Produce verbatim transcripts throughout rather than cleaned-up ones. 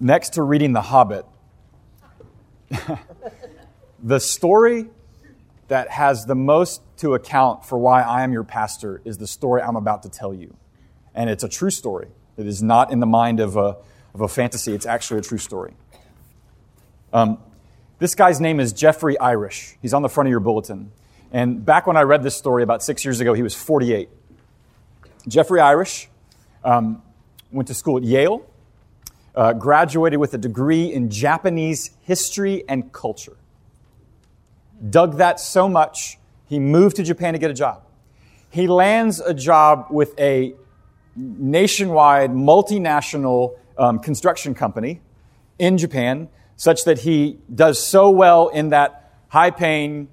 next to reading The Hobbit, the story that has the most to account for why I am your pastor is the story I'm about to tell you. And it's a true story. It is not in the mind of a, of a fantasy. It's actually a true story. Um, this guy's name is Jeffrey Irish. He's on the front of your bulletin. And back when I read this story about six years ago, he was forty-eight. Jeffrey Irish um, went to school at Yale, uh, graduated with a degree in Japanese history and culture. Dug that so much, he moved to Japan to get a job. He lands a job with a nationwide, multinational um, construction company in Japan, such that he does so well in that high-paying,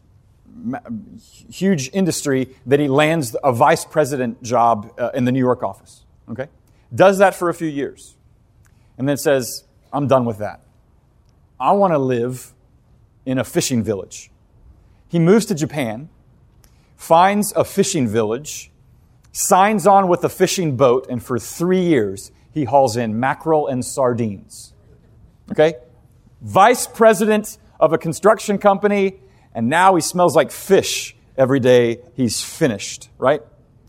huge industry that he lands a vice president job uh, in the New York office. Okay? Does that for a few years. And then says, I'm done with that. I want to live in a fishing village. He moves to Japan, finds a fishing village, signs on with a fishing boat, and for three years, he hauls in mackerel and sardines. Okay? Vice president of a construction company, and now he smells like fish every day he's finished, right?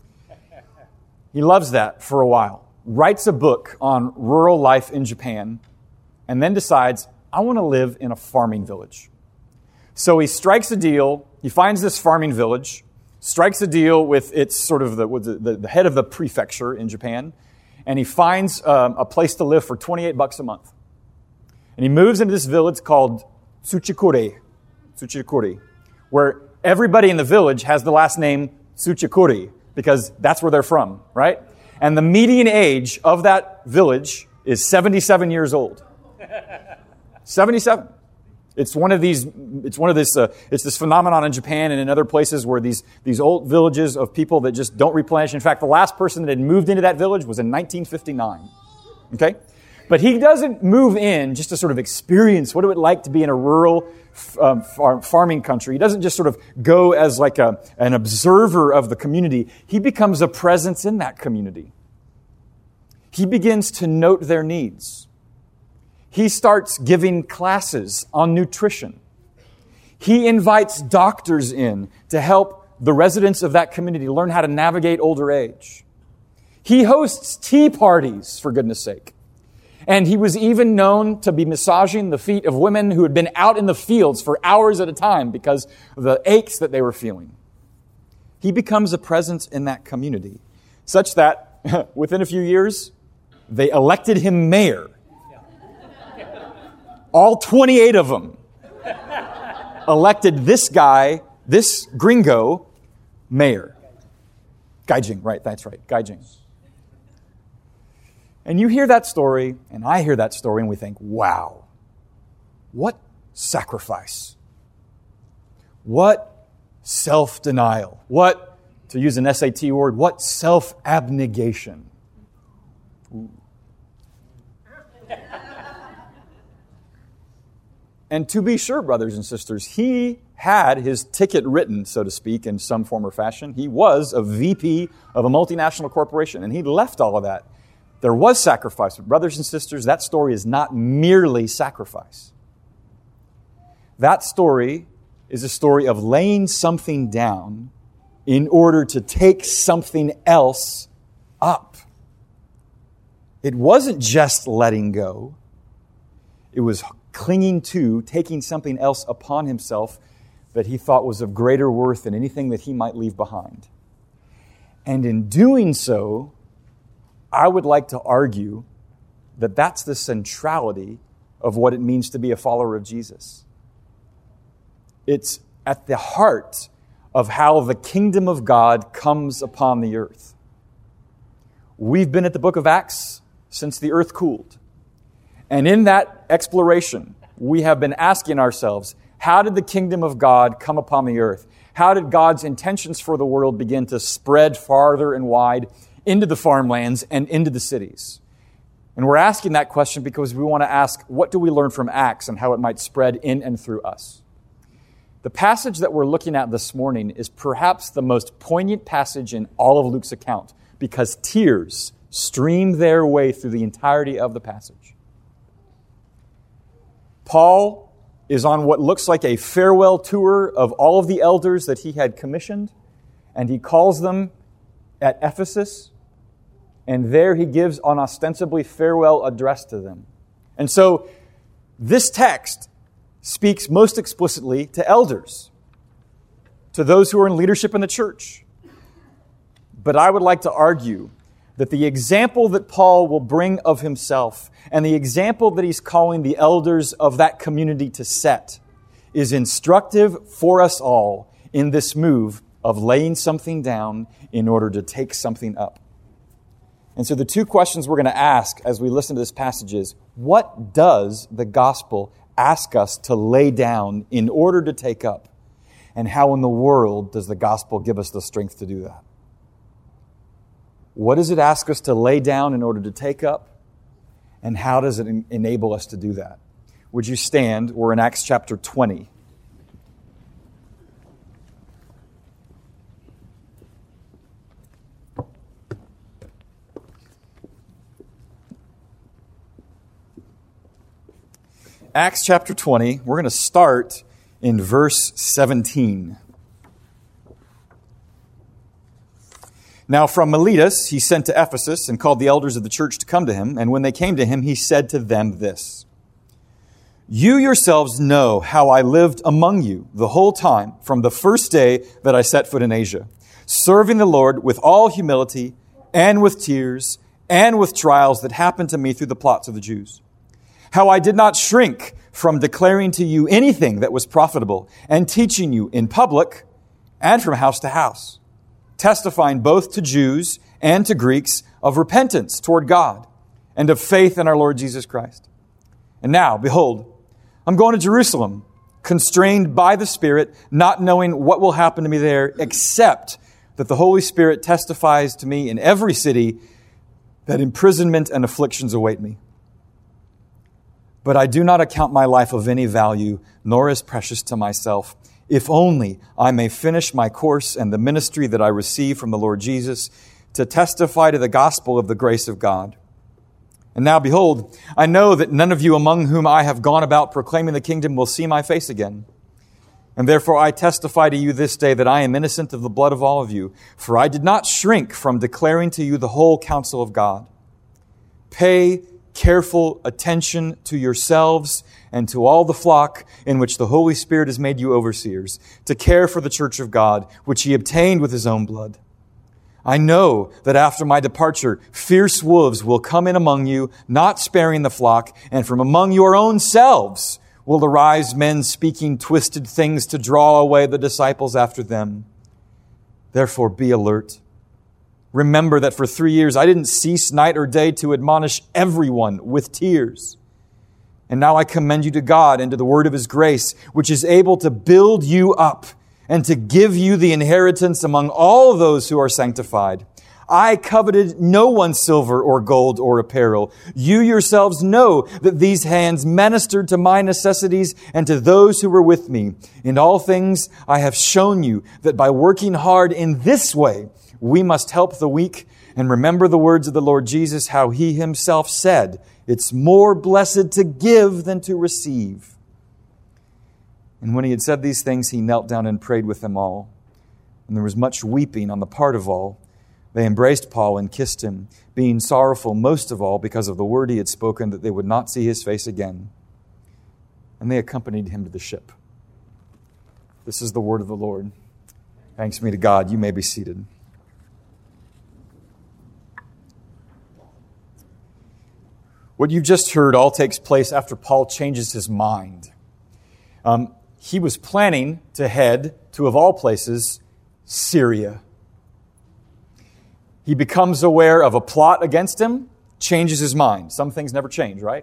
He loves that for a while. Writes a book on rural life in Japan, and then decides, I want to live in a farming village. So he strikes a deal. He finds this farming village, strikes a deal with its sort of the, with the, the head of the prefecture in Japan, and he finds um, a place to live for twenty-eight bucks a month. And he moves into this village called Tsuchikuri, Tsuchikuri, where everybody in the village has the last name Tsuchikuri, because that's where they're from, right? And the median age of that village is seventy-seven years old. seventy-seven. It's one of these. It's one of this. Uh, it's this phenomenon in Japan and in other places where these these old villages of people that just don't replenish. In fact, the last person that had moved into that village was in nineteen fifty-nine. Okay, but he doesn't move in just to sort of experience what it would like to be in a rural um, farm, farming country. He doesn't just sort of go as like a an observer of the community. He becomes a presence in that community. He begins to note their needs. He starts giving classes on nutrition. He invites doctors in to help the residents of that community learn how to navigate older age. He hosts tea parties, for goodness sake. And he was even known to be massaging the feet of women who had been out in the fields for hours at a time because of the aches that they were feeling. He becomes a presence in that community, such that within a few years, they elected him mayor. All twenty-eight of them elected this guy, this gringo, mayor. Gaijin, right, that's right, Gaijin. And you hear that story, and I hear that story, and we think, wow, what sacrifice. What self-denial. What, to use an S A T word, what self-abnegation. Ooh. And to be sure, brothers and sisters, he had his ticket written, so to speak, in some form or fashion. He was a V P of a multinational corporation, and he left all of that. There was sacrifice. But brothers and sisters, that story is not merely sacrifice. That story is a story of laying something down in order to take something else up. It wasn't just letting go. It was clinging to, taking something else upon himself that he thought was of greater worth than anything that he might leave behind. And in doing so, I would like to argue that that's the centrality of what it means to be a follower of Jesus. It's at the heart of how the kingdom of God comes upon the earth. We've been at the book of Acts since the earth cooled. And in that exploration, we have been asking ourselves, how did the kingdom of God come upon the earth? How did God's intentions for the world begin to spread farther and wide into the farmlands and into the cities? And we're asking that question because we want to ask, what do we learn from Acts and how it might spread in and through us? The passage that we're looking at this morning is perhaps the most poignant passage in all of Luke's account because tears stream their way through the entirety of the passage. Paul is on what looks like a farewell tour of all of the elders that he had commissioned, and he calls them at Ephesus, and there he gives an ostensibly farewell address to them. And so this text speaks most explicitly to elders, to those who are in leadership in the church. But I would like to argue that the example that Paul will bring of himself and the example that he's calling the elders of that community to set is instructive for us all in this move of laying something down in order to take something up. And so the two questions we're going to ask as we listen to this passage is, what does the gospel ask us to lay down in order to take up? And how in the world does the gospel give us the strength to do that? What does it ask us to lay down in order to take up? And how does it en- enable us to do that? Would you stand? We're in Acts chapter twenty. Acts chapter twenty, we're going to start in verse seventeen. Now from Miletus he sent to Ephesus and called the elders of the church to come to him. And when they came to him, he said to them this: You yourselves know how I lived among you the whole time from the first day that I set foot in Asia, serving the Lord with all humility and with tears and with trials that happened to me through the plots of the Jews. How I did not shrink from declaring to you anything that was profitable and teaching you in public and from house to house, testifying both to Jews and to Greeks of repentance toward God and of faith in our Lord Jesus Christ. And now, behold, I'm going to Jerusalem, constrained by the Spirit, not knowing what will happen to me there, except that the Holy Spirit testifies to me in every city that imprisonment and afflictions await me. But I do not account my life of any value, nor as precious to myself, if only I may finish my course and the ministry that I receive from the Lord Jesus, to testify to the gospel of the grace of God. And now, behold, I know that none of you among whom I have gone about proclaiming the kingdom will see my face again. And therefore I testify to you this day that I am innocent of the blood of all of you, for I did not shrink from declaring to you the whole counsel of God. Pay careful attention to yourselves and to all the flock in which the Holy Spirit has made you overseers, to care for the church of God, which he obtained with his own blood. I know that after my departure, fierce wolves will come in among you, not sparing the flock, and from among your own selves will arise men speaking twisted things to draw away the disciples after them. Therefore, be alert. Remember that for three years I didn't cease night or day to admonish everyone with tears. And now I commend you to God and to the word of his grace, which is able to build you up and to give you the inheritance among all those who are sanctified. I coveted no one's silver or gold or apparel. You yourselves know that these hands ministered to my necessities and to those who were with me. In all things I have shown you that by working hard in this way, we must help the weak and remember the words of the Lord Jesus, how he himself said, it's more blessed to give than to receive. And when he had said these things, he knelt down and prayed with them all. And there was much weeping on the part of all. They embraced Paul and kissed him, being sorrowful most of all because of the word he had spoken, that they would not see his face again. And they accompanied him to the ship. This is the word of the Lord. Thanks be to God. You may be seated. What you've just heard all takes place after Paul changes his mind. Um, he was planning to head to, of all places, Syria. He becomes aware of a plot against him, changes his mind. Some things never change, right?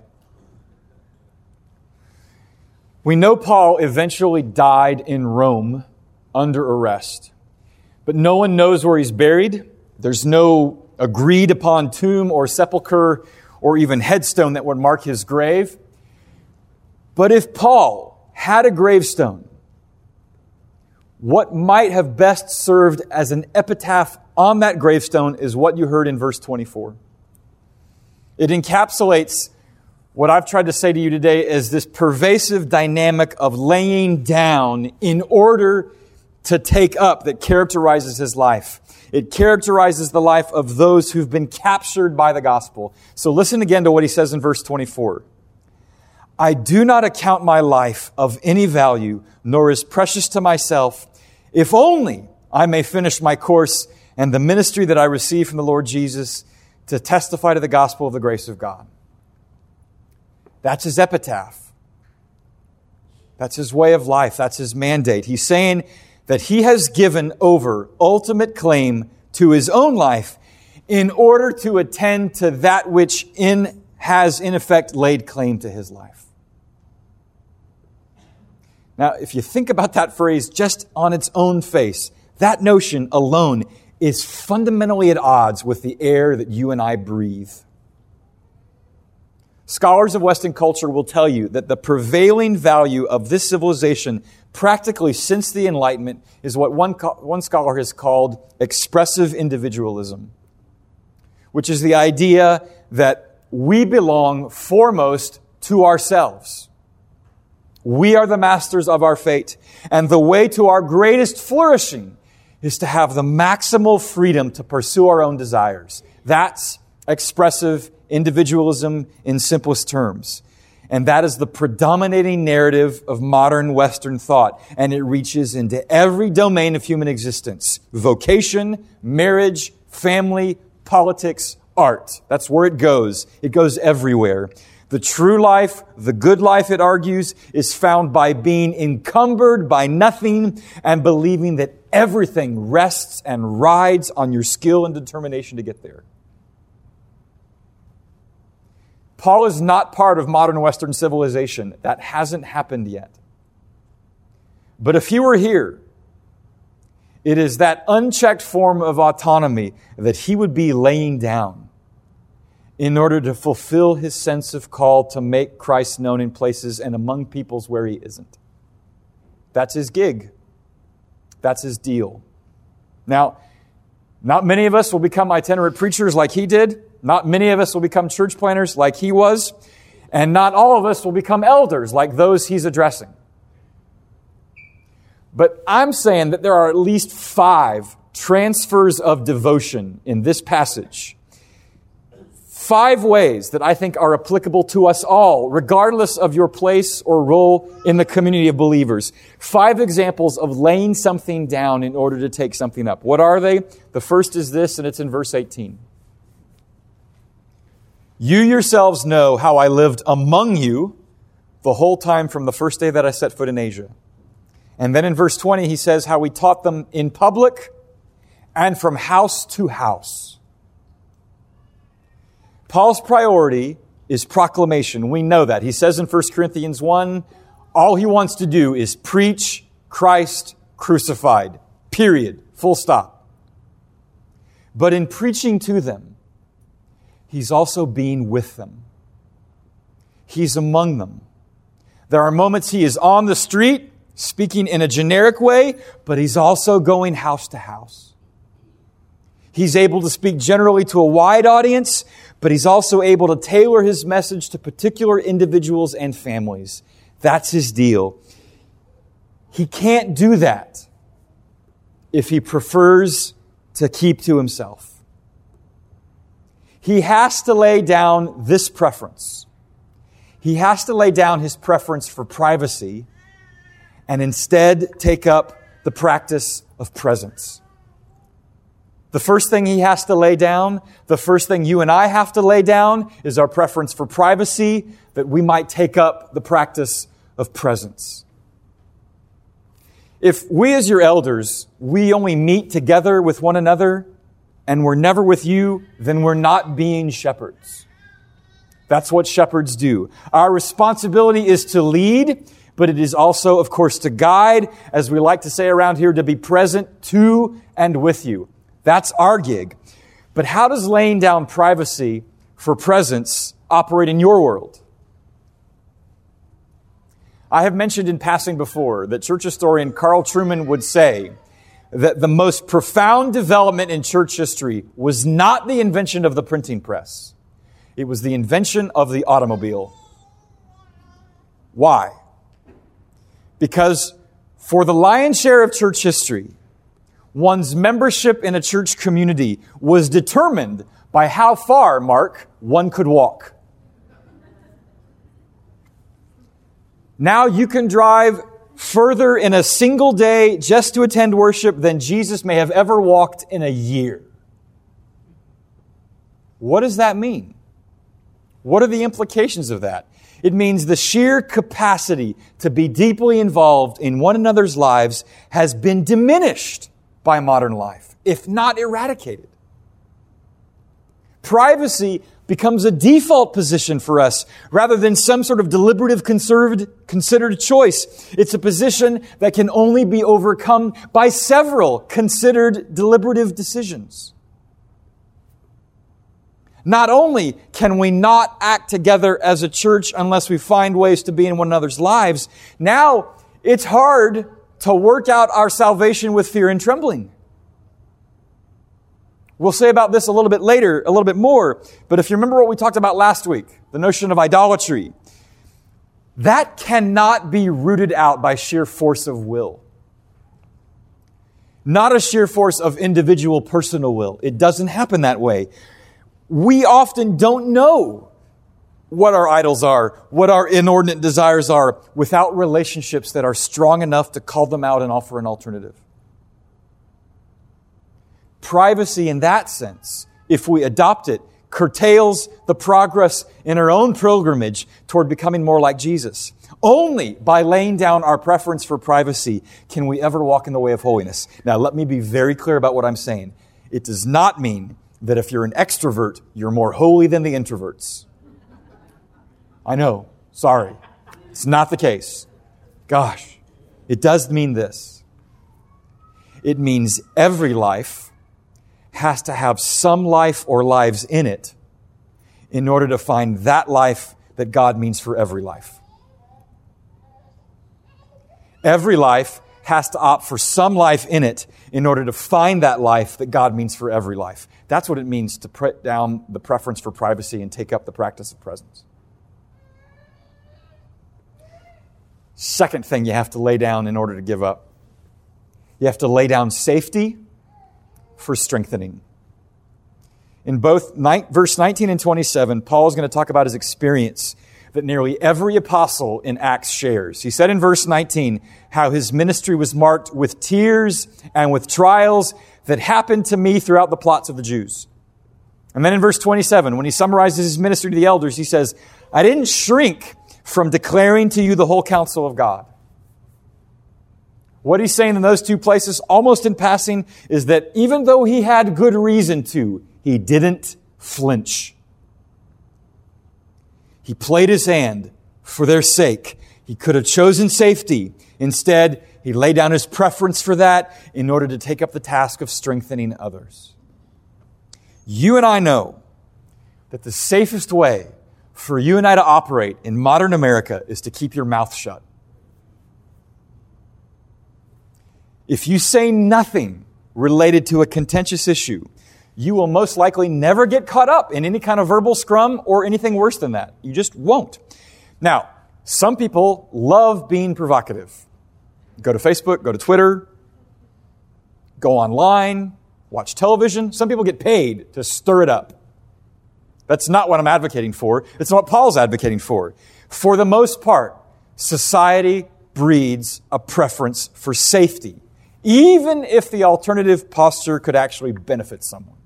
We know Paul eventually died in Rome under arrest, but no one knows where he's buried. There's no agreed upon tomb or sepulcher or even headstone that would mark his grave. But if Paul had a gravestone, what might have best served as an epitaph on that gravestone is what you heard in verse twenty-four. It encapsulates What I've tried to say to you today is this pervasive dynamic of laying down in order to take up that characterizes his life. It characterizes the life of those who've been captured by the gospel. So listen again to what he says in verse twenty-four. I do not account my life of any value, nor is precious to myself, if only I may finish my course and the ministry that I received from the Lord Jesus to testify to the gospel of the grace of God. That's his epitaph. That's his way of life. That's his mandate. He's saying that he has given over ultimate claim to his own life in order to attend to that which in has in effect laid claim to his life. Now, if you think about that phrase just on its own face, that notion alone is fundamentally at odds with the air that you and I breathe. Scholars of Western culture will tell you that the prevailing value of this civilization practically since the Enlightenment is what one, one scholar has called expressive individualism, which is the idea that we belong foremost to ourselves. We are the masters of our fate, and the way to our greatest flourishing is to have the maximal freedom to pursue our own desires. That's expressive individualism in simplest terms. And that is the predominating narrative of modern Western thought. And it reaches into every domain of human existence. Vocation, marriage, family, politics, art. That's where it goes. It goes everywhere. The true life, the good life, it argues, is found by being encumbered by nothing and believing that everything rests and rides on your skill and determination to get there. Paul is not part of modern Western civilization. That hasn't happened yet. But if he were here, it is that unchecked form of autonomy that he would be laying down in order to fulfill his sense of call to make Christ known in places and among peoples where he isn't. That's his gig. That's his deal. Now, not many of us will become itinerant preachers like he did. Not many of us will become church planters like he was. And not all of us will become elders like those he's addressing. But I'm saying that there are at least five transfers of devotion in this passage. Five ways that I think are applicable to us all, regardless of your place or role in the community of believers. Five examples of laying something down in order to take something up. What are they? The first is this, and it's in verse eighteen. You yourselves know how I lived among you the whole time from the first day that I set foot in Asia. And then in verse twenty, he says how we taught them in public and from house to house. Paul's priority is proclamation. We know that. He says in First Corinthians one, all he wants to do is preach Christ crucified. Period. Full stop. But in preaching to them, he's also being with them. He's among them. There are moments he is on the street, speaking in a generic way, but he's also going house to house. He's able to speak generally to a wide audience, but he's also able to tailor his message to particular individuals and families. That's his deal. He can't do that if he prefers to keep to himself. He has to lay down this preference. He has to lay down his preference for privacy and instead take up the practice of presence. The first thing he has to lay down, the first thing you and I have to lay down is our preference for privacy, that we might take up the practice of presence. If we as your elders, we only meet together with one another and we're never with you, then we're not being shepherds. That's what shepherds do. Our responsibility is to lead, but it is also, of course, to guide, as we like to say around here, to be present to and with you. That's our gig. But how does laying down privacy for presence operate in your world? I have mentioned in passing before that church historian Carl Trueman would say that the most profound development in church history was not the invention of the printing press. It was the invention of the automobile. Why? Because for the lion's share of church history, one's membership in a church community was determined by how far, Mark, one could walk. Now you can drive further in a single day just to attend worship than Jesus may have ever walked in a year. What does that mean? What are the implications of that? It means the sheer capacity to be deeply involved in one another's lives has been diminished by modern life, if not eradicated. Privacy becomes a default position for us rather than some sort of deliberative conserved, considered choice. It's a position that can only be overcome by several considered deliberative decisions. Not only can we not act together as a church unless we find ways to be in one another's lives, now it's hard to work out our salvation with fear and trembling. We'll say about this a little bit later, a little bit more, but if you remember what we talked about last week, the notion of idolatry, that cannot be rooted out by sheer force of will. Not a sheer force of individual personal will. It doesn't happen that way. We often don't know what our idols are, what our inordinate desires are, without relationships that are strong enough to call them out and offer an alternative. Privacy in that sense, if we adopt it, curtails the progress in our own pilgrimage toward becoming more like Jesus. Only by laying down our preference for privacy can we ever walk in the way of holiness. Now, let me be very clear about what I'm saying. It does not mean that if you're an extrovert, you're more holy than the introverts. I know. Sorry. It's not the case. Gosh. It does mean this. It means every life has to have some life or lives in it in order to find that life that God means for every life. Every life has to opt for some life in it in order to find that life that God means for every life. That's what it means to put down the preference for privacy and take up the practice of presence. Second thing you have to lay down in order to give up. You have to lay down safety for strengthening. In both verse nineteen and twenty-seven, Paul is going to talk about his experience that nearly every apostle in Acts shares. He said in verse nineteen how his ministry was marked with tears and with trials that happened to me throughout the plots of the Jews. And then in verse twenty-seven, when he summarizes his ministry to the elders, he says, I didn't shrink from declaring to you the whole counsel of God. What he's saying in those two places, almost in passing, is that even though he had good reason to, he didn't flinch. He played his hand for their sake. He could have chosen safety. Instead, he laid down his preference for that in order to take up the task of strengthening others. You and I know that the safest way for you and I to operate in modern America is to keep your mouth shut. If you say nothing related to a contentious issue, you will most likely never get caught up in any kind of verbal scrum or anything worse than that. You just won't. Now, some people love being provocative. Go to Facebook, go to Twitter, go online, watch television. Some people get paid to stir it up. That's not what I'm advocating for. It's not what Paul's advocating for. For the most part, society breeds a preference for safety, even if the alternative posture could actually benefit someone.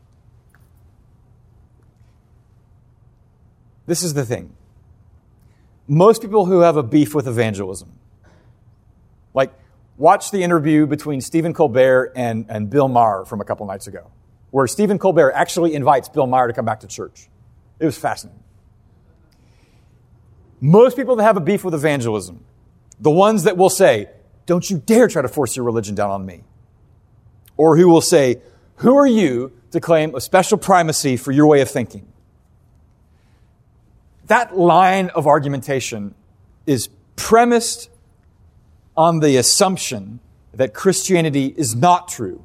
This is the thing. Most people who have a beef with evangelism, like watch the interview between Stephen Colbert and, and Bill Maher from a couple nights ago, where Stephen Colbert actually invites Bill Maher to come back to church. It was fascinating. Most people that have a beef with evangelism, the ones that will say, don't you dare try to force your religion down on me. Or who will say, who are you to claim a special primacy for your way of thinking? That line of argumentation is premised on the assumption that Christianity is not true,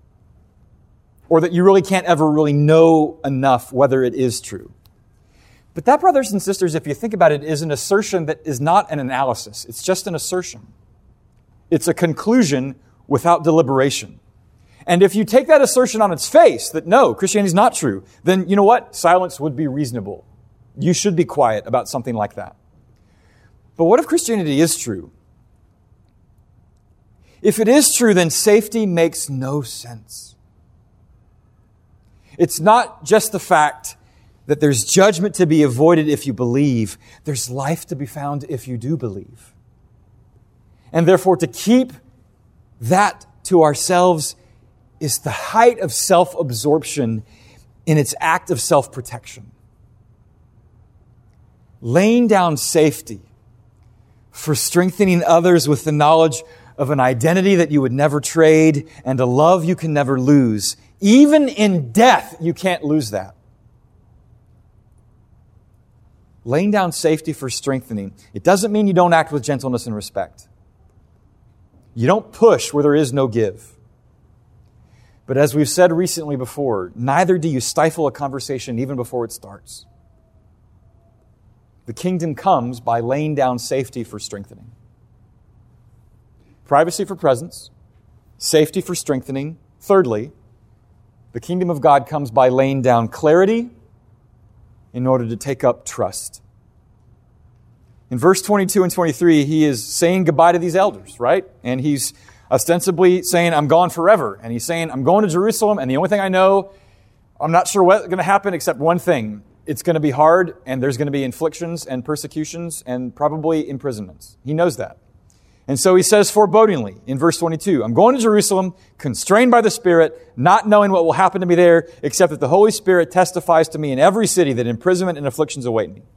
or that you really can't ever really know enough whether it is true. But that, brothers and sisters, if you think about it, is an assertion that is not an analysis. It's just an assertion. It's a conclusion without deliberation. And if you take that assertion on its face, that no, Christianity is not true, then you know what? Silence would be reasonable. You should be quiet about something like that. But what if Christianity is true? If it is true, then safety makes no sense. It's not just the fact that there's judgment to be avoided if you believe. There's life to be found if you do believe. And therefore, to keep that to ourselves is the height of self-absorption in its act of self-protection. Laying down safety for strengthening others with the knowledge of an identity that you would never trade and a love you can never lose. Even in death, you can't lose that. Laying down safety for strengthening. It doesn't mean you don't act with gentleness and respect. You don't push where there is no give. But as we've said recently before, neither do you stifle a conversation even before it starts. The kingdom comes by laying down safety for strengthening. Privacy for presence, safety for strengthening. Thirdly, the kingdom of God comes by laying down clarity in order to take up trust. In verse twenty-two and twenty-three, he is saying goodbye to these elders, right? And he's ostensibly saying, I'm gone forever. And he's saying, I'm going to Jerusalem, and the only thing I know, I'm not sure what's going to happen except one thing. It's going to be hard, and there's going to be inflictions and persecutions and probably imprisonments. He knows that. And so he says forebodingly in verse twenty-two, I'm going to Jerusalem, constrained by the Spirit, not knowing what will happen to me there, except that the Holy Spirit testifies to me in every city that imprisonment and afflictions await me.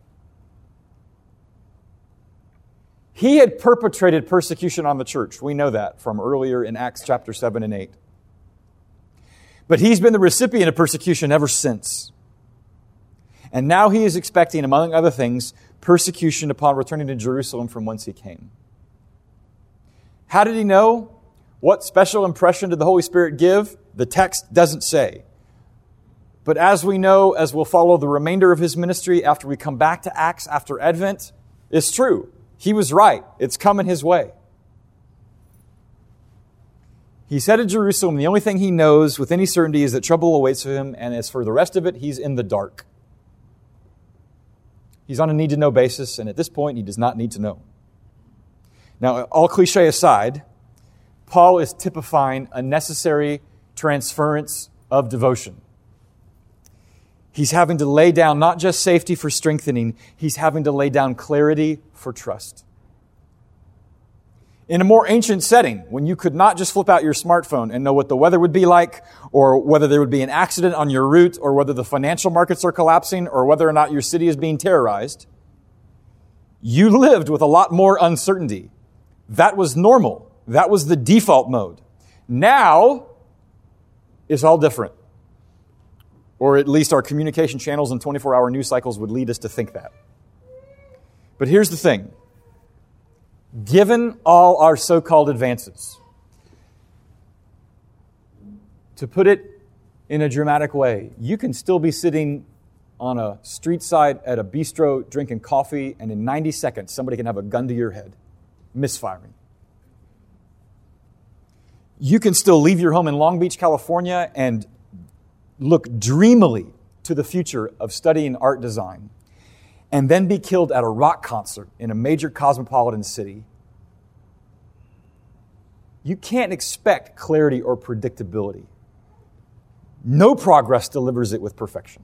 He had perpetrated persecution on the church. We know that from earlier in Acts chapter seven and eight. But he's been the recipient of persecution ever since. And now he is expecting, among other things, persecution upon returning to Jerusalem from whence he came. How did he know? What special impression did the Holy Spirit give? The text doesn't say. But as we know, as we'll follow the remainder of his ministry after we come back to Acts after Advent, it's true. He was right. It's coming his way. He's headed to Jerusalem. The only thing he knows with any certainty is that trouble awaits him, and as for the rest of it, he's in the dark. He's on a need-to-know basis, and at this point, he does not need to know. Now, all cliche aside, Paul is typifying a necessary transference of devotion. He's having to lay down not just safety for strengthening, he's having to lay down clarity for trust. In a more ancient setting, when you could not just flip out your smartphone and know what the weather would be like, or whether there would be an accident on your route, or whether the financial markets are collapsing, or whether or not your city is being terrorized, you lived with a lot more uncertainty. That was normal. That was the default mode. Now, it's all different. Or at least our communication channels and twenty-four hour news cycles would lead us to think that. But here's the thing. Given all our so-called advances, to put it in a dramatic way, you can still be sitting on a street side at a bistro drinking coffee, and in ninety seconds, somebody can have a gun to your head, misfiring. You can still leave your home in Long Beach, California, and look dreamily to the future of studying art design, and then be killed at a rock concert in a major cosmopolitan city. You can't expect clarity or predictability. No progress delivers it with perfection.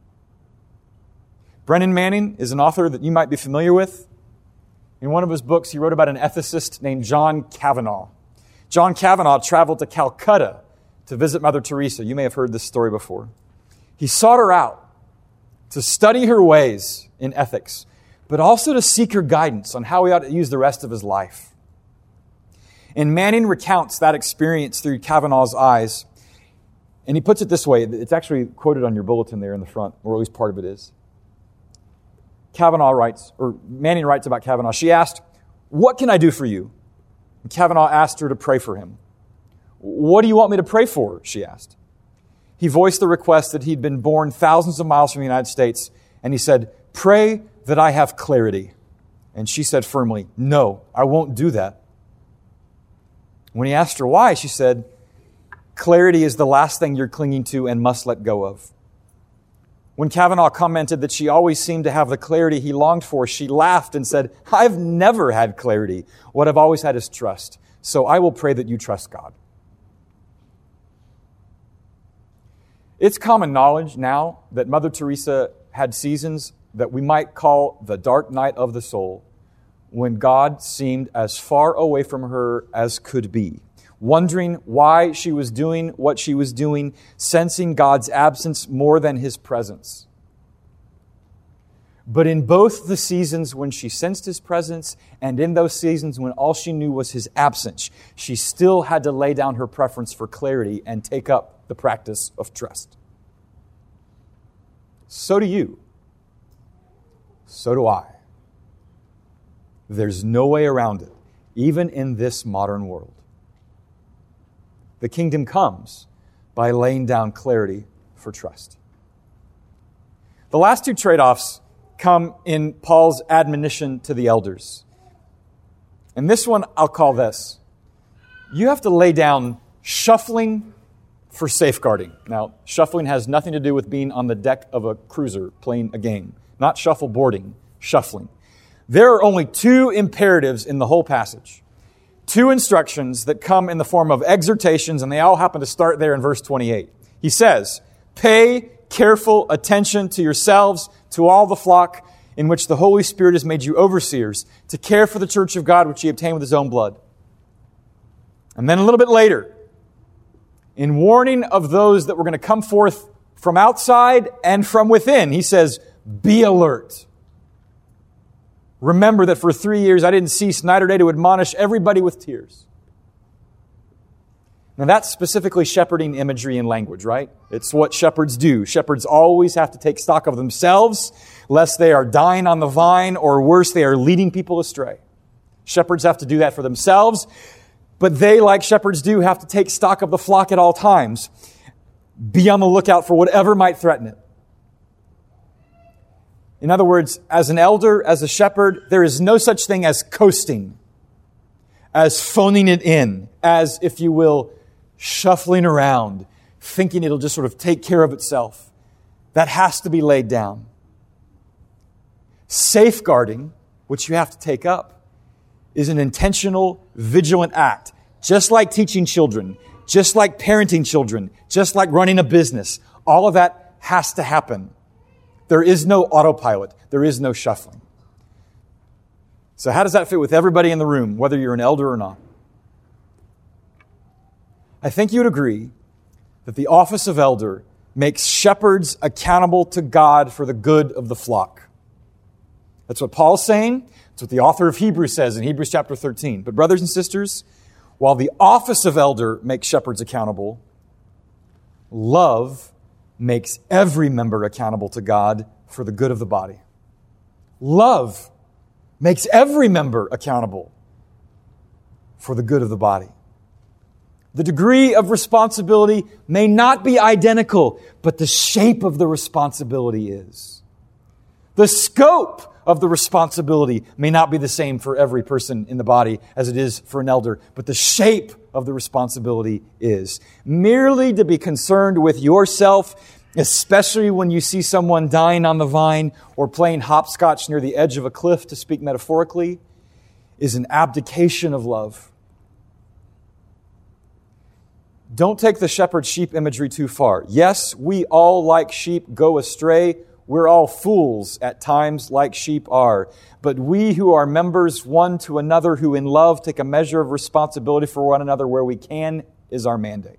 Brennan Manning is an author that you might be familiar with. In one of his books, he wrote about an ethicist named John Kavanaugh. John Kavanaugh traveled to Calcutta to visit Mother Teresa. You may have heard this story before. He sought her out to study her ways in ethics, but also to seek her guidance on how he ought to use the rest of his life. And Manning recounts that experience through Kavanaugh's eyes. And he puts it this way. It's actually quoted on your bulletin there in the front, or at least part of it is. Kavanaugh writes, or Manning writes about Kavanaugh. She asked, "What can I do for you?" And Kavanaugh asked her to pray for him. "What do you want me to pray for?" she asked. He voiced the request that he'd been born thousands of miles from the United States, and he said, pray that I have clarity. And she said firmly, no, I won't do that. When he asked her why, she said, clarity is the last thing you're clinging to and must let go of. When Kavanaugh commented that she always seemed to have the clarity he longed for, she laughed and said, I've never had clarity. What I've always had is trust. So I will pray that you trust God. It's common knowledge now that Mother Teresa had seasons that we might call the dark night of the soul, when God seemed as far away from her as could be, wondering why she was doing what she was doing, sensing God's absence more than His presence. But in both the seasons when she sensed His presence and in those seasons when all she knew was His absence, she still had to lay down her preference for clarity and take up the practice of trust. So do you. So do I. There's no way around it, even in this modern world. The kingdom comes by laying down clarity for trust. The last two trade-offs come in Paul's admonition to the elders. And this one I'll call this. You have to lay down shuffling for safeguarding. Now, shuffling has nothing to do with being on the deck of a cruiser playing a game. Not shuffleboarding, shuffling. There are only two imperatives in the whole passage. Two instructions that come in the form of exhortations, and they all happen to start there in verse twenty-eight. He says, pay careful attention to yourselves, to all the flock in which the Holy Spirit has made you overseers, to care for the church of God which He obtained with His own blood. And then a little bit later, in warning of those that were going to come forth from outside and from within, he says, be alert. Remember that for three years I didn't cease night or day to admonish everybody with tears. Now that's specifically shepherding imagery and language, right? It's what shepherds do. Shepherds always have to take stock of themselves, lest they are dying on the vine, or worse, they are leading people astray. Shepherds have to do that for themselves, but they, like shepherds do, have to take stock of the flock at all times. Be on the lookout for whatever might threaten it. In other words, as an elder, as a shepherd, there is no such thing as coasting, as phoning it in, as, if you will, shuffling around, thinking it'll just sort of take care of itself. That has to be laid down. Safeguarding, which you have to take up, is an intentional, vigilant act. Just like teaching children, just like parenting children, just like running a business. All of that has to happen. There is no autopilot. There is no shuffling. So how does that fit with everybody in the room, whether you're an elder or not? I think you'd agree that the office of elder makes shepherds accountable to God for the good of the flock. That's what Paul's saying. That's what the author of Hebrews says in Hebrews chapter thirteen. But brothers and sisters, while the office of elder makes shepherds accountable, love makes every member accountable to God for the good of the body. Love makes every member accountable for the good of the body. The degree of responsibility may not be identical, but the shape of the responsibility is. The scope of the responsibility may not be the same for every person in the body as it is for an elder, but the shape of the responsibility is. Merely to be concerned with yourself, especially when you see someone dying on the vine or playing hopscotch near the edge of a cliff, to speak metaphorically, is an abdication of love. Don't take the shepherd-sheep imagery too far. Yes, we all, like sheep, go astray. We're all fools at times, like sheep are. But we who are members one to another, who in love take a measure of responsibility for one another where we can, is our mandate.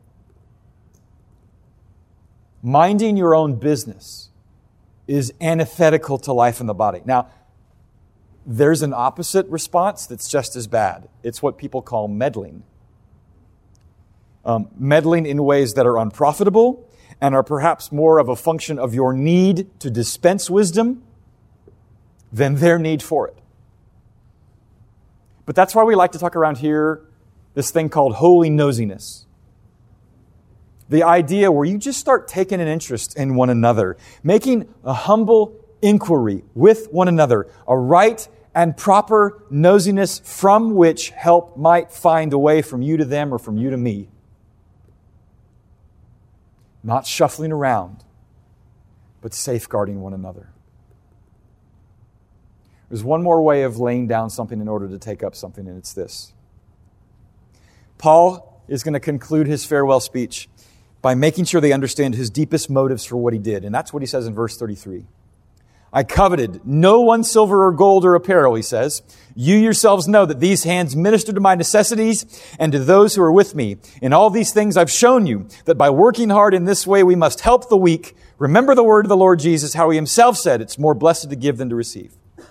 Minding your own business is antithetical to life in the body. Now, there's an opposite response that's just as bad. It's what people call meddling. Um, meddling in ways that are unprofitable and are perhaps more of a function of your need to dispense wisdom than their need for it. But that's why we like to talk around here this thing called holy nosiness. The idea where you just start taking an interest in one another, making a humble, inquiry with one another, a right and proper nosiness from which help might find a way from you to them or from you to me. Not shuffling around, but safeguarding one another. There's one more way of laying down something in order to take up something, and it's this. Paul is going to conclude his farewell speech by making sure they understand his deepest motives for what he did. And that's what he says in verse thirty-three. I coveted no one's silver or gold or apparel, he says. You yourselves know that these hands minister to my necessities and to those who are with me. In all these things I've shown you that by working hard in this way we must help the weak. Remember the word of the Lord Jesus, how he himself said, it's more blessed to give than to receive.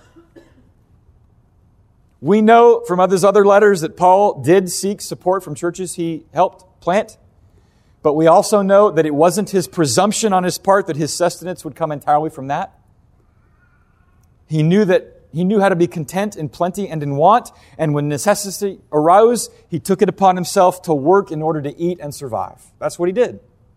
We know from others other letters that Paul did seek support from churches he helped plant. But we also know that it wasn't his presumption on his part that his sustenance would come entirely from that. He knew that he knew how to be content in plenty and in want, and when necessity arose, he took it upon himself to work in order to eat and survive. That's what he did.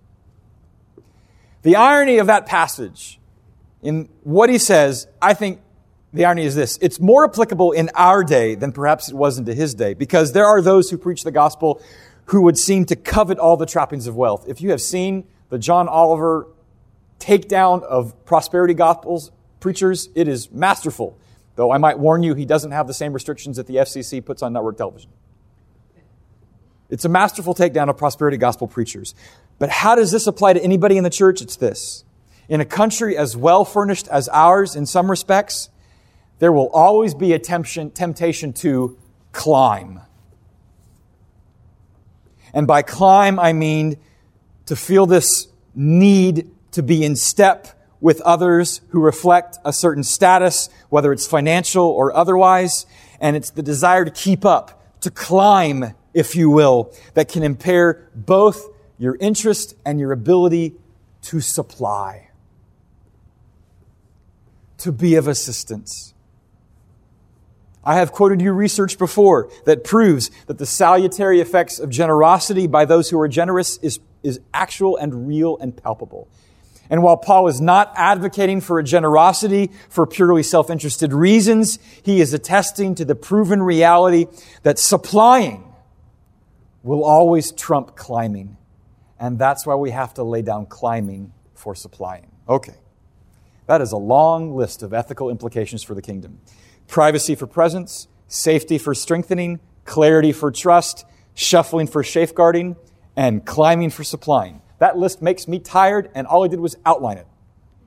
The irony of that passage in what he says, I think the irony is this. It's more applicable in our day than perhaps it was into his day, because there are those who preach the gospel who would seem to covet all the trappings of wealth. If you have seen the John Oliver takedown of prosperity gospels preachers, it is masterful. Though I might warn you, he doesn't have the same restrictions that the F C C puts on network television. It's a masterful takedown of prosperity gospel preachers. But how does this apply to anybody in the church? It's this. In a country as well furnished as ours in some respects, there will always be a temptation, temptation to climb. And by climb, I mean to feel this need to be in step with others who reflect a certain status, whether it's financial or otherwise. And it's the desire to keep up, to climb, if you will, that can impair both your interest and your ability to supply, to be of assistance. I have quoted you research before that proves that the salutary effects of generosity by those who are generous is, is actual and real and palpable. And while Paul is not advocating for a generosity for purely self-interested reasons, he is attesting to the proven reality that supplying will always trump climbing. And that's why we have to lay down climbing for supplying. Okay. That is a long list of ethical implications for the kingdom. Privacy for presence, safety for strengthening, clarity for trust, shuffling for safeguarding, and climbing for supplying. That list makes me tired, and all I did was outline it.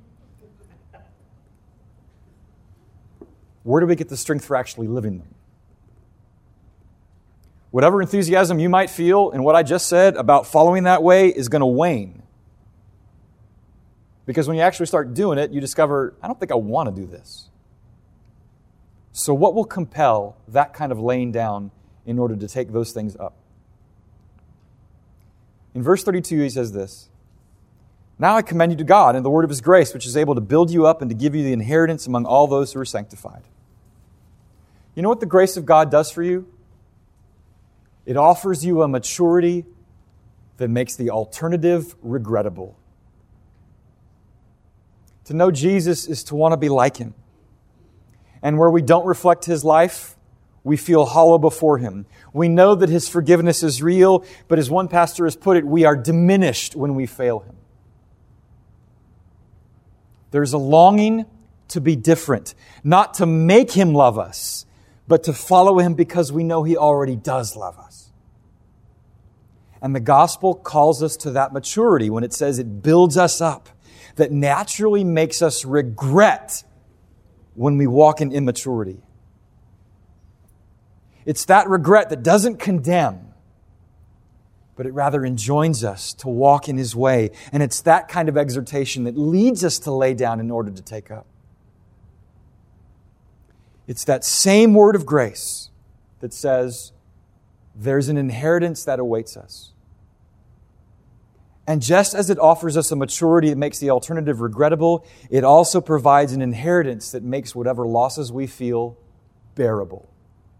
Where do we get the strength for actually living them? Whatever enthusiasm you might feel in what I just said about following that way is going to wane. Because when you actually start doing it, you discover, I don't think I want to do this. So what will compel that kind of laying down in order to take those things up? In verse thirty-two, he says this, Now I commend you to God and the word of his grace, which is able to build you up and to give you the inheritance among all those who are sanctified. You know what the grace of God does for you? It offers you a maturity that makes the alternative regrettable. To know Jesus is to want to be like him. And where we don't reflect his life, we feel hollow before him. We know that his forgiveness is real, but as one pastor has put it, we are diminished when we fail him. There's a longing to be different, not to make him love us, but to follow him because we know he already does love us. And the gospel calls us to that maturity when it says it builds us up, that naturally makes us regret when we walk in immaturity. It's that regret that doesn't condemn, but it rather enjoins us to walk in his way. And it's that kind of exhortation that leads us to lay down in order to take up. It's that same word of grace that says there's an inheritance that awaits us. And just as it offers us a maturity that makes the alternative regrettable, it also provides an inheritance that makes whatever losses we feel bearable.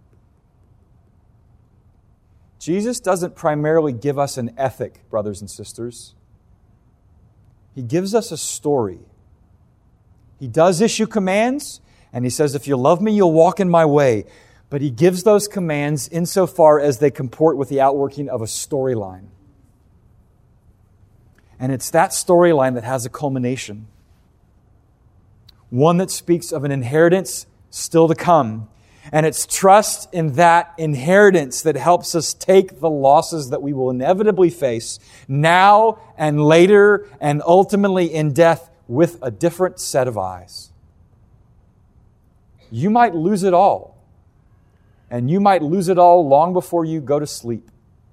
Jesus doesn't primarily give us an ethic, brothers and sisters. He gives us a story. He does issue commands, and He says, if you love me, you'll walk in my way. But He gives those commands insofar as they comport with the outworking of a storyline. And it's that storyline that has a culmination. One that speaks of an inheritance still to come. And it's trust in that inheritance that helps us take the losses that we will inevitably face now and later and ultimately in death with a different set of eyes. You might lose it all. And you might lose it all long before you go to sleep.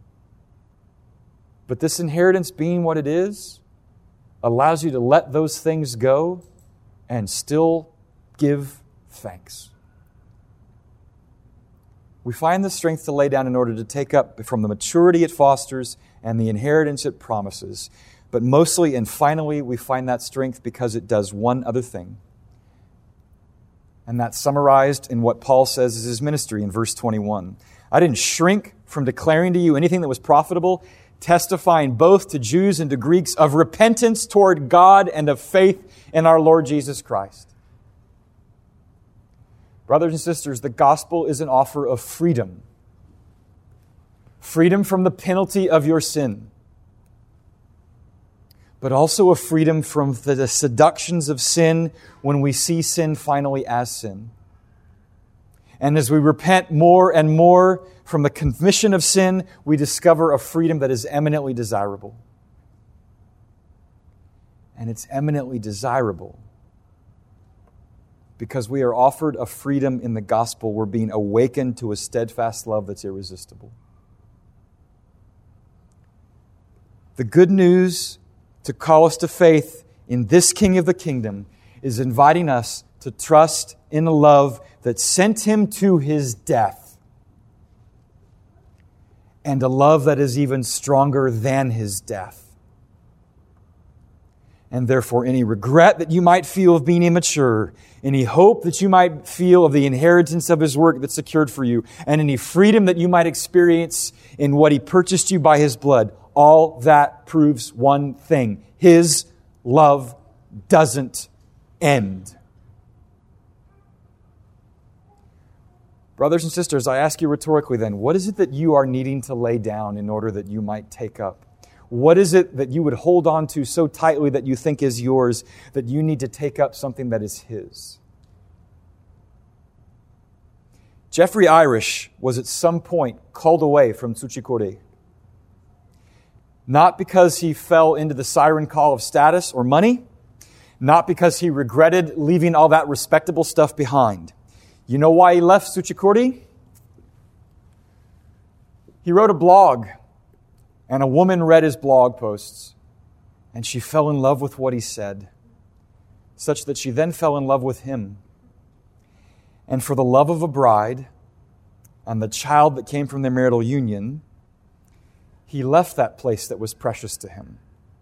But this inheritance, being what it is, allows you to let those things go and still give thanks. We find the strength to lay down in order to take up from the maturity it fosters and the inheritance it promises. But mostly and finally, we find that strength because it does one other thing. And that's summarized in what Paul says is his ministry in verse twenty-one. I didn't shrink from declaring to you anything that was profitable, testifying both to Jews and to Greeks of repentance toward God and of faith in our Lord Jesus Christ. Brothers and sisters, the gospel is an offer of freedom. Freedom from the penalty of your sin. But also a freedom from the seductions of sin when we see sin finally as sin. And as we repent more and more from the commission of sin, we discover a freedom that is eminently desirable. And it's eminently desirable because we are offered a freedom in the gospel. We're being awakened to a steadfast love that's irresistible. The good news to call us to faith in this King of the kingdom is inviting us to trust in a love that sent Him to His death, and a love that is even stronger than His death. And therefore, any regret that you might feel of being immature, any hope that you might feel of the inheritance of His work that's secured for you, and any freedom that you might experience in what He purchased you by His blood, all that proves one thing. His love doesn't end. Brothers and sisters, I ask you rhetorically then, what is it that you are needing to lay down in order that you might take up? What is it that you would hold on to so tightly that you think is yours that you need to take up something that is His? Jeffrey Irish was at some point called away from Tsuchikore. Not because he fell into the siren call of status or money, not because he regretted leaving all that respectable stuff behind. You know why he left Tsuchikore? He wrote a blog, and a woman read his blog posts, and she fell in love with what he said, such that she then fell in love with him. And for the love of a bride and the child that came from their marital union, he left that place that was precious to him.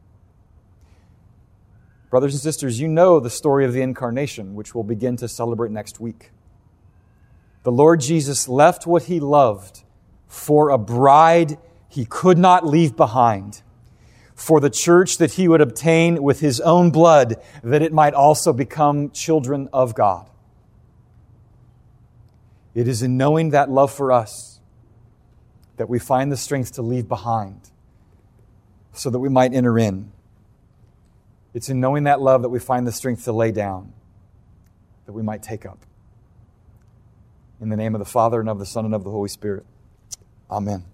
Brothers and sisters, you know the story of the Incarnation, which we'll begin to celebrate next week. The Lord Jesus left what He loved for a bride He could not leave behind, for the church that He would obtain with His own blood, that it might also become children of God. It is in knowing that love for us that we find the strength to leave behind so that we might enter in. It's in knowing that love that we find the strength to lay down, that we might take up. In the name of the Father, and of the Son, and of the Holy Spirit. Amen.